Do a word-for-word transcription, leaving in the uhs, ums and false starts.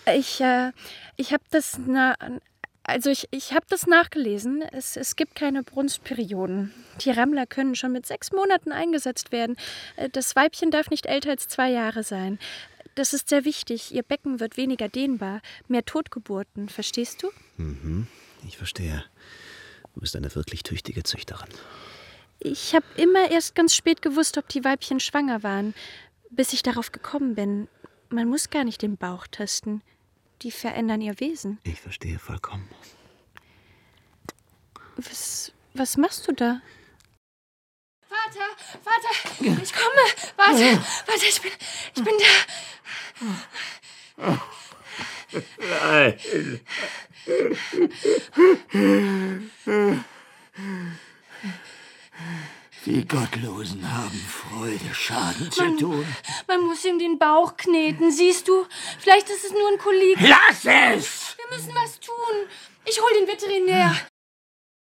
Ich, äh, ich habe das, na, also ich, ich habe das nachgelesen. Es, es gibt keine Brunstperioden. Die Rammler können schon mit sechs Monaten eingesetzt werden. Äh, Das Weibchen darf nicht älter als zwei Jahre sein. Das ist sehr wichtig. Ihr Becken wird weniger dehnbar. Mehr Totgeburten, verstehst du? Mhm, ich verstehe. Du bist eine wirklich tüchtige Züchterin. Ich habe immer erst ganz spät gewusst, ob die Weibchen schwanger waren, bis ich darauf gekommen bin. Man muss gar nicht den Bauch testen. Die verändern ihr Wesen. Ich verstehe vollkommen. Was, was machst du da? Vater, Vater, ich komme. Warte, warte, ich bin, ich bin da. Nein. Die Gottlosen haben Freude, Schaden zu Man, tun. man muss ihm den Bauch kneten, siehst du? Vielleicht ist es nur ein Kolik. Lass es! Wir müssen was tun. Ich hol den Veterinär.